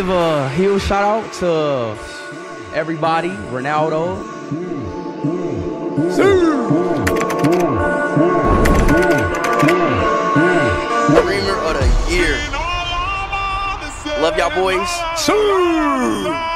give a huge shout out to everybody. Ronaldo. Dreamer of the year. Love y'all boys.